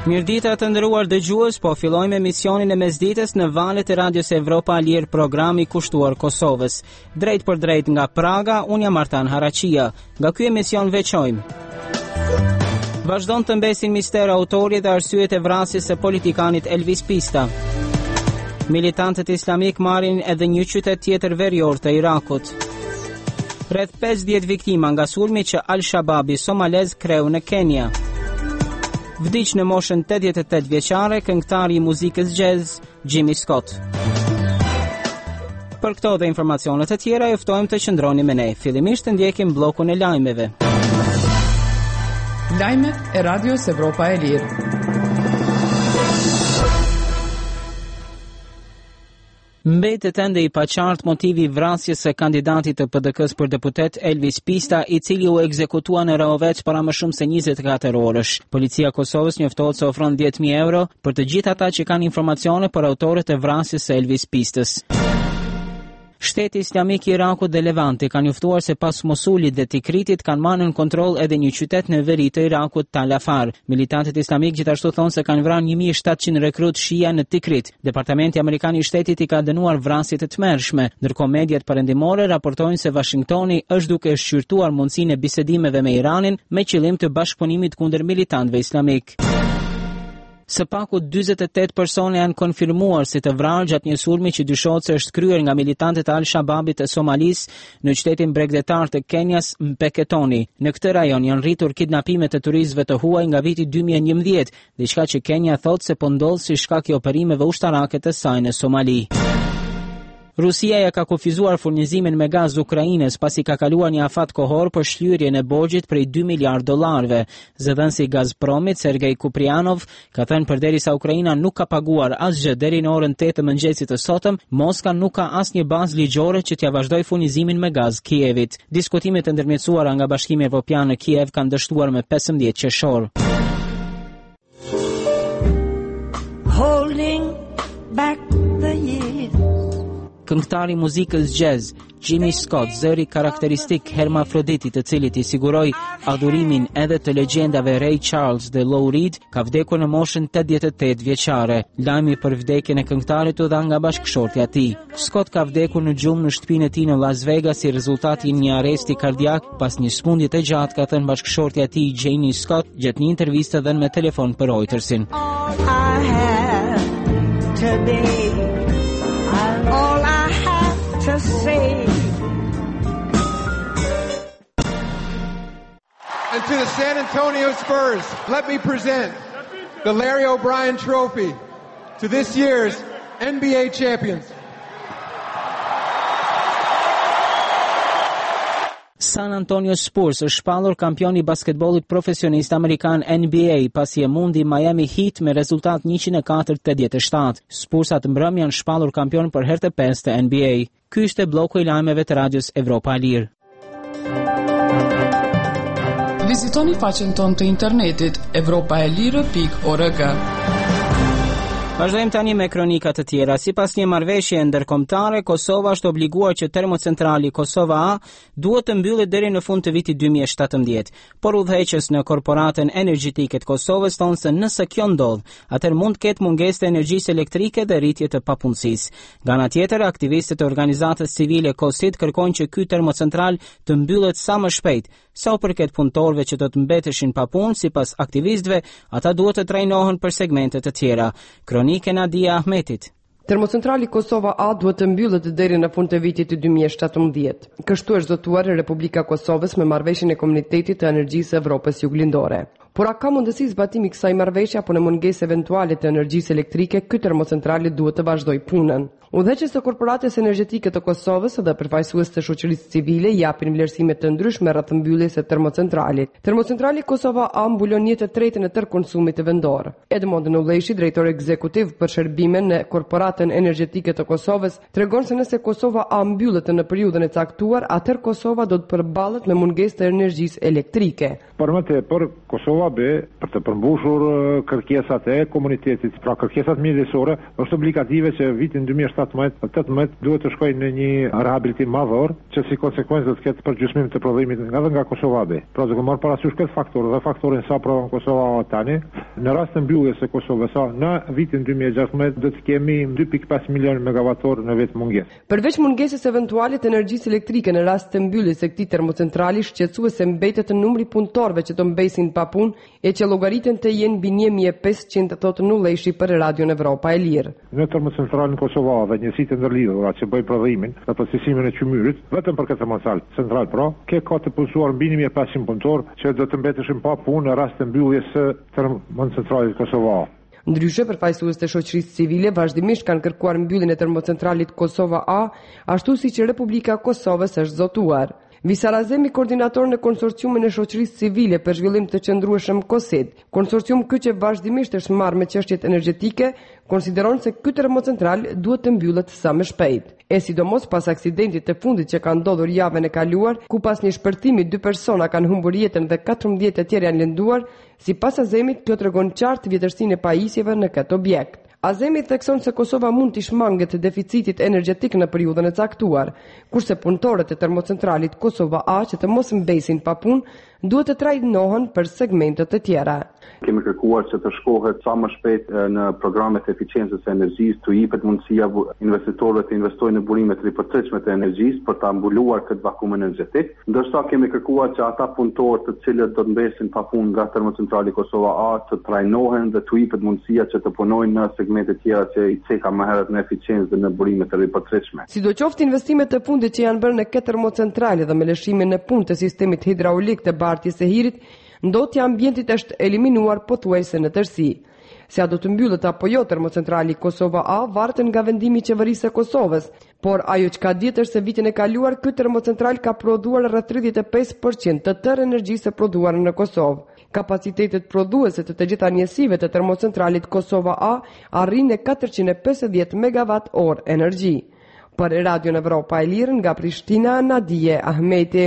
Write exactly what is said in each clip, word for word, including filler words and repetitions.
Mirëdita të nderuar dëgjues, po fillojmë emisionin e mesditës në valët e Radios Evropa Lir, programi kushtuar Kosovës. Drejt për drejt nga Praga, unë jam Artan Haraqia. Nga ky emision veçojmë. Vazhdon të mbesin mister autori dhe arsyet e vrasjes së politikanit Elvis Pista. Militantët islamik marrin edhe një qytet tjetër verior të Irakut. Rreth pesëdhjetë viktima nga sulmi që Al-Shababi somalez kreu në Kenya. Vdiq në moshën tetëdhjetë e tetë vjeçare këngëtari i muzikës jazz Jimmy Scott. Për këto dhe informacionet të tjera ju ftojmë të qëndroni me ne. Fillimisht të ndjekim bllokun e lajmeve. Lajmet e Radios Evropa e Lirë. Mbetet ende i paqartë motivi i vrasjes së kandidatit të P D K-s për deputet Elvis Pista, i cili u ekzekutua në Rahovec para më shumë se njëzet e katër orësh. Policia e Kosovës njoftohet se ofron dhjetë mijë euro për të gjithë ata që kanë informacione për autorët e vrasjes së Elvis Pistës. Shteti Islamik i Irakut dhe Levanti kanë njoftuar se pas Mosulit dhe Tikritit kanë marrë në kontroll edhe një qytet në veri të Irakut, Tal Afar. Militantët islamik gjithashtu thonë se kanë vrarë një mijë e shtatëqind rekrut Shia në Tikrit. Departamenti Amerikan i Shtetit i ka dënuar vrasjet e tmerrshme, ndërkohë mediat perëndimore raportojnë se Washingtoni është duke shqyrtuar mundësinë e bisedimeve me Iranin me qëllim të bashkëpunimit kundër militantëve islamik. Së paku dyzet e tetë persone janë konfirmuar si të vrarë gjatë një sulmi që dyshohet se është kryer nga militantët e Al-Shababit të Somalis në qytetin bregdetar të Kenjas, Mpeketoni. Në këtë rajon janë rritur kidnapimet e turistëve të huaj nga viti dy mijë e njëmbëdhjetë, diçka që Kenya thotë se po ndodh si shkak i operimeve ushtarake të saj në Somali. Rusia ja ka kufizuar furnizimin me gaz Ukrainës pasi ka kaluar një afat kohor për shlyerjen e borxhit prej dy miliardë dollarëve. Zëdhënësi i Gazpromit, Sergej Kuprianov, ka thënë përderisa Ukraina nuk ka paguar asgjë deri në orën tetë të mëngjesit të sotëm, Moska nuk ka asnjë bazë ligjore që t'ia vazhdojë furnizimin me gaz Kievit. Diskutimet e ndërmjetësuara nga Bashkimi Evropian në Kiev kanë dështuar me pesëmbëdhjetë qershor. Holding back the years. Këngëtari muzikës jazz Jimmy Scott, zëri karakteristik hermafroditit të cilit i siguroi adhurimin edhe të legjendave Ray Charles dhe Lou Reed, ka vdekur në moshën tetëdhjetë e tetë vjeçare. Lajmi për vdekjen e këngëtarit u dha nga bashkëshortja e tij. Scott ka vdekur në gjumë në shtëpinë e tij në Las Vegas si rezultati i një arresti kardiak pas një smundje të gjatë, ka thënë bashkëshortja e tij Janie Scott gjatë një interviste dhënë me telefon për Reutersin. To say. And to the San Antonio Spurs, let me present the Larry O'Brien Trophy to this year's N B A champions. San Antonio Spurs është shpallur kampion i basketbollit profesionist amerikan N B A pasi e mundi Miami Heat me rezultat njëqind e katër tetëdhjetë e shtatë. Spursat mbrëm janë shpallur kampion për herë të pestë të N B A. Ky ishte bloku i lajmeve të Radios Evropa Lir. Vizitoni faqen tonë të internetit evropaelire pikë org. Vazhdojmë tani me kronikat të tjera. Sipas një marrëveshje ndërkombëtare, Kosova është obliguar që termocentrali Kosova A duhet të mbyllet deri në fund të vitit dy mijë e shtatëmbëdhjetë. Por udhëheqës në korporatën energjetike të Kosovës thonë se nëse kjo ndodh, atëherë mund të ketë mungesë të energjisë elektrike dhe rritje të papunësisë. Nga ana tjetër, aktivistët e organizatës civile Kosit kërkojnë që ky termocentral të mbyllet sa më shpejt. Sa u përket punëtorëve që do të mbeteshin pa punë, sipas aktivistëve, ata duhet të trajnohen për segmente të tjera. Kronike Nadia Ahmetit. Termocentrali Kosova A duhet të mbyllet deri në fund të vitit dy mijë e shtatëmbëdhjetë. Kështu është zotuar Republika e Kosovës me marrëveshjen e Komunitetit të Energjisë së Evropës Juglindore. Por a ka mundësi zbatimi i kësaj marrëveshje apo në mungesë eventuale të energjisë elektrike, ky termocentrali duhet të vazhdojë punën. Udhëheqës së Korporatës Energjetike të Kosovës dhe përfaqësues të shoqërisë civile japin vlerësime të ndryshme rreth mbylljes së termocentralit. Termocentrali Kosova A mbulon një të tretën e tërë konsumit vendor. Edmond Nulleshi, drejtori ekzekutiv për shërbimin në Korporatën Energjetike të Kosovës, tregon se nëse Kosova A mbyllet në periudhën e caktuar, atëherë Kosova do të përballet me mungesë të energjisë elektrike. Për më tepër, Kosova Kosova B për të përmbushur kërkesat e komunitetit, pra kërkesat mjedisore, është obligative që vitin dy mijë e shtatëmbëdhjetë tetëmbëdhjetë duhet të shkojnë në një rehabilitim madhor, që si konsekuencë do të ketë përgjysmim të prodhimit nga dhe nga Kosova B. Pra duke marrë parasysh këtë faktor dhe faktorin sa prodhon Kosova A tani, në rast të mbylljes së Kosovës A në vitin dy mijë e gjashtëmbëdhjetë do të kemi dy pikë pesë milion megavator në vetë mungesë. Përveç mungesës eventuale të energjisë elektrike në rast të mbylljes së këtij termocentrali, shqetësuese mbetet numri punëtorëve që të mbesin pa punë e që llogaritën të jenë mbi një mijë e pesëqind, thotë Nulleshi për Radion Evropa e Lirë. Në termocentralin Kosova dhe njësitë ndërlidhura që bëjnë prodhimin dhe procesimin e qymyrit, vetëm për këtë termocentral pra, ke ka të punësuar mbi një mijë e pesëqind punëtorë që do të mbeteshin pa punë në rast të mbylljes së termocentralit Kosova. Ndryshe, përfaqësues të shoqërisë civile vazhdimisht kanë kërkuar mbylljen e termocentralit Kosova A, ashtu siç Republika e Kosovës është zotuar. Visar Azemi, koordinator në konsorciumin e shoqërisë civile për zhvillim të qëndrueshëm KOSID, konsorcium ky që vazhdimisht është marrë me çështjet energjetike, konsideron se ky termocentral duhet të mbyllet sa më shpejt. E sidomos pas aksidentit të fundit që ka ndodhur javën e kaluar, ku pas një shpërtimi dy persona kanë humbur jetën dhe katërmbëdhjetë të tjerë janë lënduar, sipas Azemit kjo tregon qartë vjetërsinë e pajisjeve në këtë objekt. Azemi thekson se Kosova mund të shmanget deficitit energjetik në periudhën e caktuar, kurse punëtorët e termocentralit Kosova A që të mos mbesin pa punë duhet të trajnohen për segmentet e tjera. Kemi kërkuar që të shkohet sa më shpejt në programet e eficiencës së energjisë, të jepet mundësia investitorëve të investojnë në burime të ripërtëritshme të energjisë për ta mbuluar këtë vakum energjetik. Ndërsa kemi kërkuar që ata punëtorë të cilët do të mbesin pa punë nga termocentrali Kosova A të trajnohen dhe të jepet mundësia që të punojnë në segmente të tjera që i ceka më herët në eficiencë dhe në burime të ripërtëritshme. Sidoqoftë, investimet e fundit që janë bërë në këtë termocentrale dhe me lëshimin në punë të sistemit hidraulik të bartjes së hirit, ndotja ambientit është eliminuar pothuajse në tërësi. Se a do të mbyllet apo jo termocentrali Kosova A varet nga vendimi i qeverisë së Kosovës, por ajo që ka ditë është se vitin e kaluar ky termocentral ka prodhuar rreth tridhjetë e pesë përqind të tërë energjisë e prodhuar në Kosovë. Kapacitetet prodhuese të të gjitha njësive të termocentralit Kosova A arrin në katërqind e pesëdhjetë megawatt orë energji. Për Radion Evropa e Lirë nga Prishtina, Nadije Ahmeti.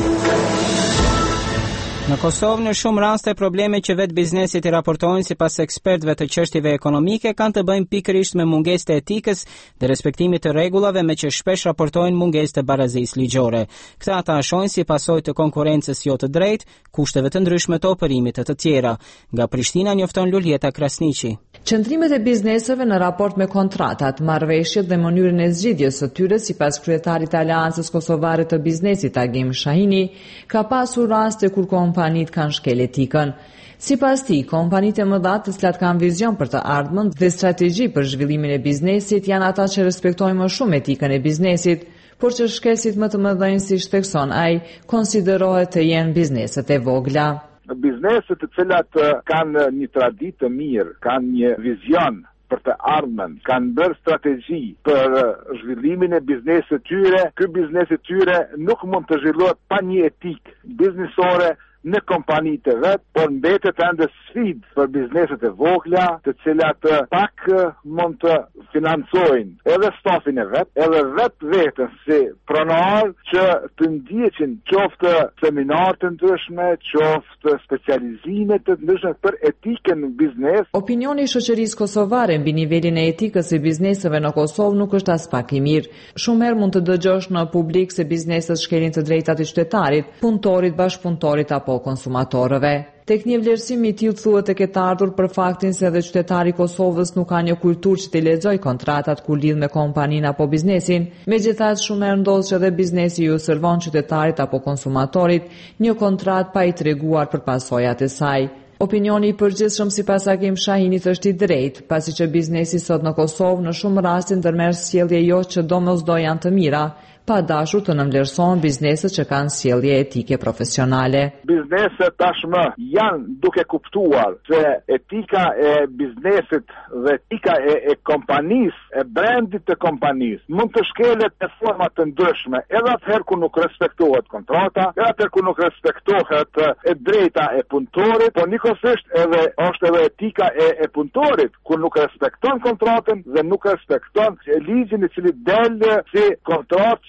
Në Kosovë, në shumë raste, probleme që vetë biznesit i raportojnë sipas ekspertëve të çështjeve ekonomike kanë të bëjnë pikërisht me mungesë të etikës dhe respektimit të rregullave, me që shpesh raportojnë mungesë të barazisë ligjore. Këta ata shohin si pasojë të konkurrencës jo të drejtë, kushteve të ndryshme të operimit të të tjera. Nga Prishtina njofton Luljeta Krasniqi. Qëndrimet e bizneseve në raport me kontratat, marrëveshjet dhe mënyrën e zgjidhjes së tyre, sipas kryetarit të Aleancës Kosovare të Biznesit Agim Shahini, ka pasur raste kur kompanit kanë shkel etikën. Sipas tij, kompanitë e mëdha të cilat kanë vizion për të ardhmen dhe strategji për zhvillimin e biznesit janë ata që respektojnë më shumë etikën e biznesit, por që shkelësit më të mëdhenj, siç thekson ai, konsiderohet të jenë bizneset e vogla. Bizneset të cilat kanë një traditë të mirë, kanë një vizion për të ardhmen, kanë bërë strategji për zhvillimin e biznesit tyre, ky biznes i tyre nuk mund të zhvillohet pa një etikë biznesore në kompanitë e vet, por mbetet ende sfidë për bizneset e vogla, të cilat pak mund të financojnë edhe stafin e vet, edhe vetë vetën si pronar që të ndjeqin qoftë seminar të ndryshme, qoftë specializime të ndryshme për etikën në biznes. Opinioni i shoqërisë kosovare mbi nivelin e etikës së bizneseve në Kosovë nuk është as pak i mirë. Shumë herë mund të dëgjosh në publik se bizneset shkelin të drejtat e qytetarit, punëtorit, bashkëpunëtorit apo konsumatorëve. Tek një vlerësim i tillë thuhet e ketë ardhur për faktin se edhe qytetari i Kosovës nuk ka një kulturë që të lexojë kontratat kur lidh me kompaninë apo biznesin. Megjithatë, shumë herë ndodh që edhe biznesi ju servon qytetarit apo konsumatorit një kontratë pa i treguar për pasojat e saj. Opinioni i përgjithshëm sipas Agim Shahinit është i drejtë, pasi që biznesi sot në Kosovë në shumë raste ndërmerr sjellje jo që domosdo janë të mira, pa dashur të nënvlerësohen bizneset që kanë sjellje etike profesionale. Bizneset tashmë janë duke kuptuar se etika e biznesit dhe etika e, e kompanisë, e brandit të kompanisë, mund të shkelet në forma të ndryshme, edhe atëherë kur nuk respektohet kontrata, edhe atëherë kur nuk respektohet e drejta e punëtorit, por nikosisht edhe është edhe etika e, e punëtorit, kur nuk respekton kontratën dhe nuk respekton ligjin i cili del si kontratë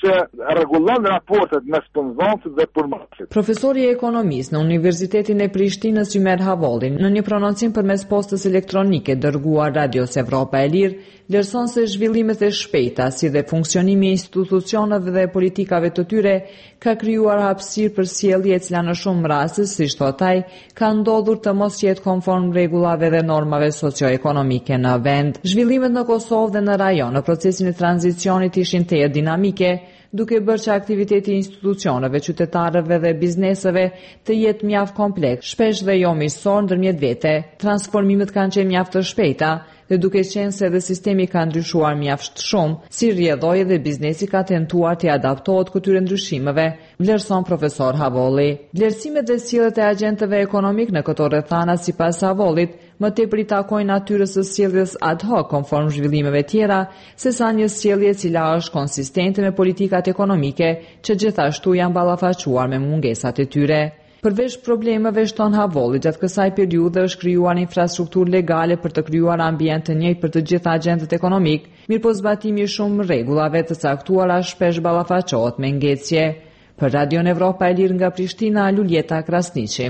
që rregullon raportet mes sponsorit dhe përmbajtësit. Profesori i ekonomisë në Universitetin e Prishtinës Ymer Havolli, në një prononcim përmes postës elektronike dërguar Radios Evropa e Lirë, vlerëson se zhvillimet e shpejta, si dhe funksionimi i institucioneve dhe politikave të tyre, ka krijuar hapësirë për sjellje e cila në shumë raste, siç thotë ai, ka ndodhur të mos jetë konform rregullave dhe normave socio-ekonomike në vend. Zhvillimet në Kosovë dhe në rajon në procesin e tranzicionit ishin teje dinamike, duke bërë që aktiviteti i institucioneve, qytetarëve dhe bizneseve të jetë mjaft kompleks, shpesh dhe jo miqësor ndërmjet vete. Transformimet kanë qenë mjaft të shpejta dhe duke qenë se edhe sistemi ka ndryshuar mjaft shumë, si rrjedhoi dhe biznesi ka tentuar të adaptohet këtyre ndryshimeve, vlerëson profesor Havolli. Vlerësimet dhe sjelljet e agjentëve ekonomik në këto rrethana sipas Havollit më tepër i takojnë natyrës së sjelljes ad hoc konform zhvillimeve tjera, sesa një sjellje e cila është konsistente me politikat ekonomike që gjithashtu janë ballafaqur me mungesat e tyre. Përveç problemeve, shton Havolli, gjatë kësaj periudhe është krijuar infrastrukturë legale për të krijuar ambient të njëjtë për të gjithë agjentët ekonomik, mirëpo zbatimi i shumë rregullave të caktuara shpesh ballafaqohet me ngecje. Për Radion Evropa e Lirë nga Prishtina, Luljeta Krasniqi.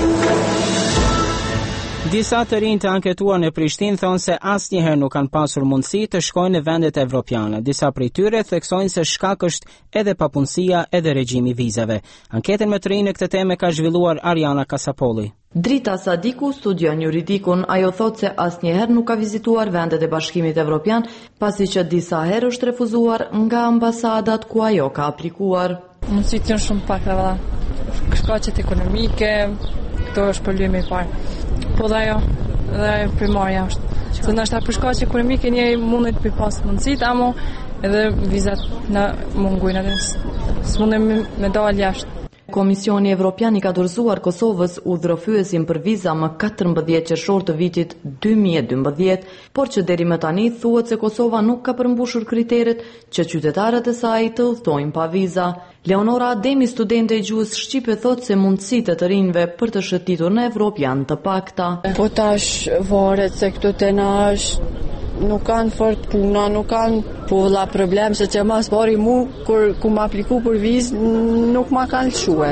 Disa të rinj të anketuar në Prishtinë thonë se asnjëherë nuk kanë pasur mundësi të shkojnë në vendet evropiane. Disa prej tyre theksojnë se shkak është edhe papunësia edhe regjimi vizave. Anketën më të rinj në këtë temë ka zhvilluar Ariana Kasapolli. Drita Sadiku studion juridikun, ajo thot se asnjëherë nuk ka vizituar vendet e Bashkimit Evropian, pasi që disa herë është refuzuar nga ambasadat ku ajo ka aplikuar. Mundësit janë shumë pak dhe shkaqet ekonomike, këto është problemi i parë. Po dhe ajo, dhe ajo primarja është. Se nështë për shkaqe ekonomike një mundet për pas mundësit, amo edhe vizat në mungujnë, edhe së mundem me dalë jashtë. Komisioni Evropian i ka dorëzuar Kosovës udhërofyesin për viza më katërmbëdhjetë qershor të vitit dy mijë e dymbëdhjetë, por që deri më tani thuhet se Kosova nuk ka përmbushur kriteret që qytetarët e saj të udhtojnë pa viza. Leonora Ademi, studente e gjuhës shqipe, thot se mundësitë e të rinjve për të shëtitur në Evropë janë të pakta. Po tash varet se këto tena është nuk kanë fort puna, nuk kanë po la problem, se që mas pari mu, kur ku më apliku për vizë, nuk ma kanë lëshue.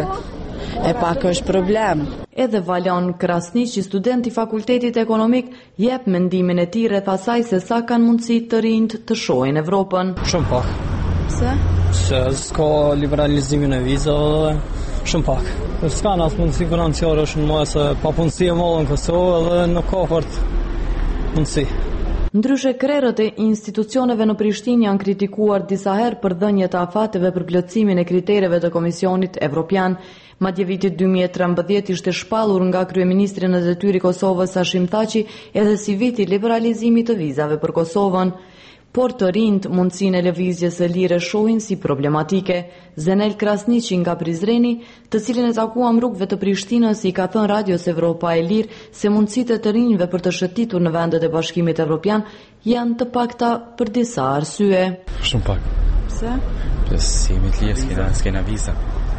E pak është problem. Edhe Valjan Krasniqi, student i Fakultetit Ekonomik, jep mendimin e tij rreth asaj se sa kanë mundësi të rinjt të shohin Evropën. Shumë pak. Pse? Se s'ka liberalizimin e vizave, shumë pak. S'ka në asë mundësi financiare shumë më se papunësi e mollë në Kosovë dhe nuk ka fort mundësi. Ndryshe, krerët e institucioneve në Prishtinë janë kritikuar disa herë për dhënje të afateve për plotësimin e kritereve të Komisionit Evropian. Madje vitit dy mijë e trembëdhjetë ishte shpallur nga kryeministri në detyrë i Kosovës Hashim Thaçi edhe si viti liberalizimit të vizave për Kosovën. Por të rinjt mundësinë e lëvizjes së lire shohin si problematike. Zenel Krasniqi nga Prizreni, të cilin e takuam rrugëve të Prishtinës, i ka thënë Radios Evropa e Lirë se mundësitë e të rinjve për të shëtitur në vendet e Bashkimit Evropian janë të pakta për disa arsye. Shumë pak. Pse? Pse si jemi të lirë, s'kena, s'kena viza.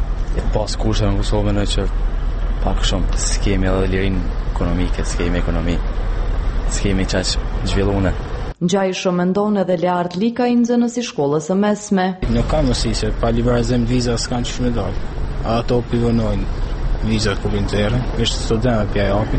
E pas kurse në Kosovën e që pak shumë, s'kemi edhe lirin ekonomike, s'kemi ekonomi, s'kemi qaq zhvillune. Ngjaj shëmendon edhe Leart Lika, i nxënës i shkollës së mesme. Nuk ka mësi se pa liberalizim viza s'kan që me dalë. Ato pivonojnë vizat ku vinë zere, ishtë student pja japin.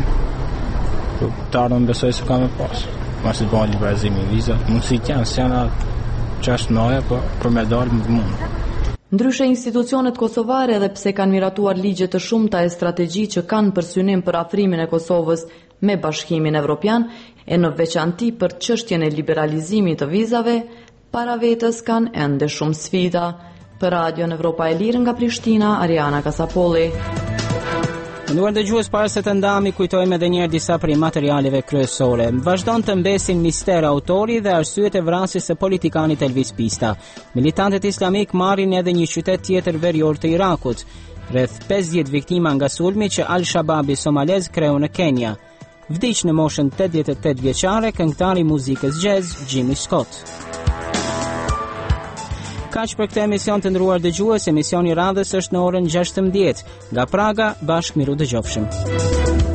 Të ardhën besoj se ka me pas. Masit bëhen liberalizimi vizat, mundësit janë, s'janë qashtë noja, po për me dalë më mundë. Ndryshe, institucionet kosovare, edhe pse kanë miratuar ligje të shumta e strategji që kanë për synim për afrimin e Kosovës me Bashkimin Evropian, e në veçanti për çështjen e liberalizimit të vizave, para vetës kanë ende shumë sfida. Për Radion Evropa e Lirë nga Prishtina, Ariana Kasapolli. Nduar dëgjues, para se të ndami, kujtojmë edhe njerë disa prej materialeve kryesore. Vazhdon të mbesin mister autori dhe arsyet e vrasjes së politikanit Elvis Pista. Militantët islamik marrin edhe një qytet tjetër verior të Irakut. Rreth pesëdhjetë viktima nga sulmi që Al-Shababi somalez kreu në Kenya. Vdiq në moshën tetëdhjetë e tetë vjeçare këngëtari muzikës jazz Jimmy Scott. Kaq për këtë emision të ndëruar dëgjues, emisioni radhës është në orën gjashtëmbëdhjetë. Nga Praga, bashkë miru dëgjofshim.